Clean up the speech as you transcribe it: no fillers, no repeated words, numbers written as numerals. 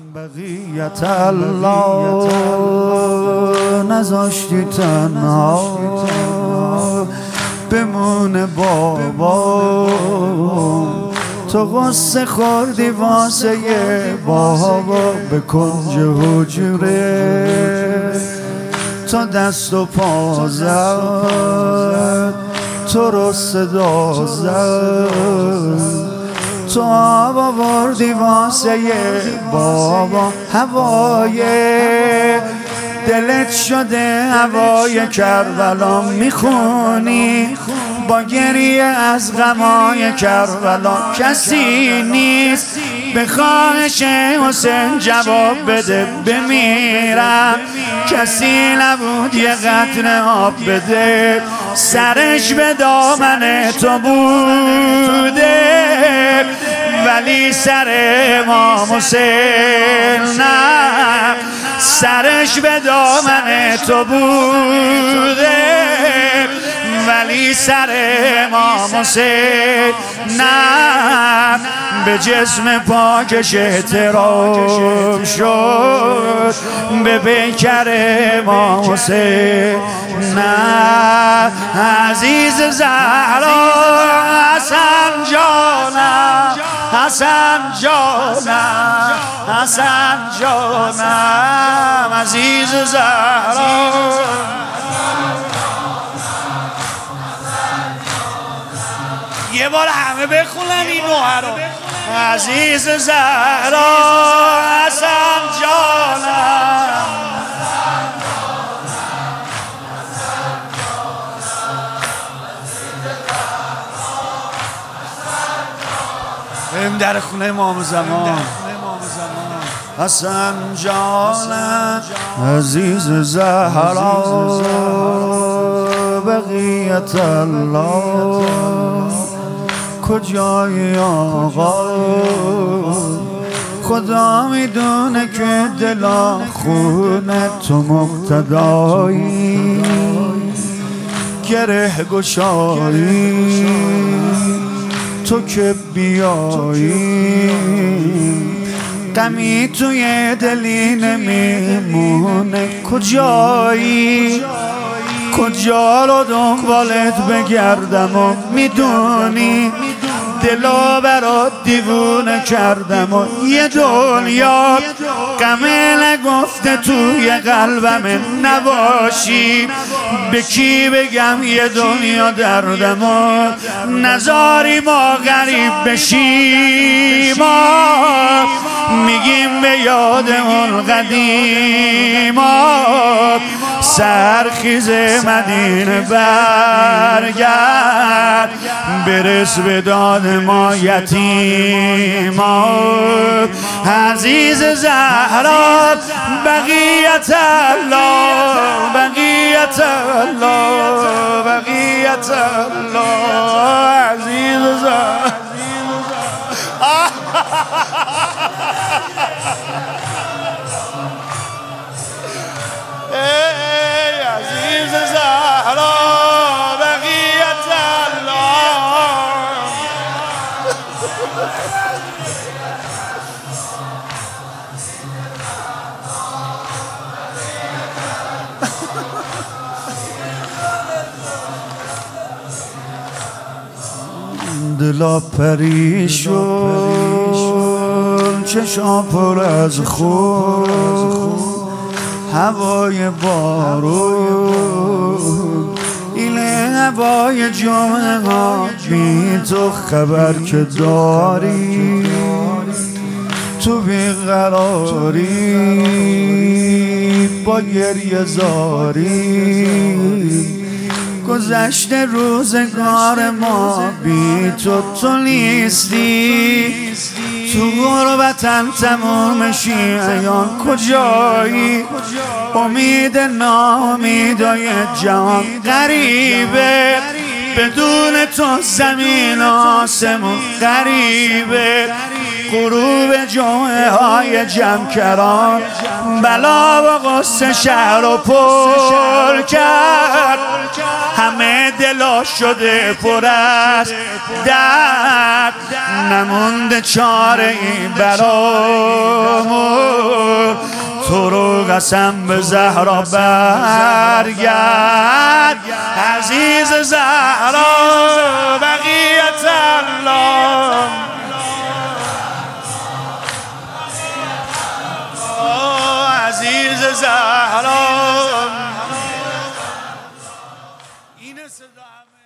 بقیت الله نذاشتی تنها بمونه بابا، تو غصه خوردی واسه بابا به کنج حجره، تا دست و پا زد تو رو صدا زد، تو آب آوردی واسه بابا، هوای دلت شده هوای کربلا، میخونی با گریه از غمای کربلا، کسی نیست به خواهش حسین جواب بده بمیرم، کسی نبود یه قطره آب بده، سرش به دامن تو بوده ولی سر امام حسین نه، سرش به دامن تو بوده ولی سر امام حسین نه، به جسم پاکش احترام شد به پیکر امام حسین نه، عزیز زهرا حسن جانم، حسن جانم، حسن جانم، عزیز زهرا یه بار همه بخونن این نوحه رو، عزیز زهرا حسن جانم، بریم در خونه امام زمان، حسن جانم، عزیز زهرا بقیت الله کجای آقا، خدا میدونه که دلا خونه تو مقتدایی، گره گشایی تو که بیایی، غمی توی دلی نمیمونه، کجایی کجا رو دنبالت بگردم و میدونی دلو برات دیوونه کردم و یه دنیا غمه نگفته توی قلبم نباشی، به کی بگم یه دنیا دردم و نذاری ما غریب بشیم، ما میگیم به یاد اون قدیما، سرخیز مدینه برگرد برس به داد ما یتیما، عزیز زهرا بقیت الله، بقیت الله، بقیت الله، عزیز زهرا عزیز زهرا بقیت الله، دلا پریشون چشام پر از خون، هوای بارون این هوای جمعه ها، بی تو خبر که داری تو بیقراری با گریه زاری، گذشته روزگار ما بی تو نیستی، تو غربتن تمام شیعیان کجایی، امید ناامیدای جهان غریبه، بدون تو زمین آسمون غریبه، غروب جمعه های جمکران بلا و غصه شهر رو پر کرد، همه دلا شده پر از درد، نمونده چاره این برامون قسم به زهرا برگرد عزیز زهرا بقیت الله عزیز زهرا این صدا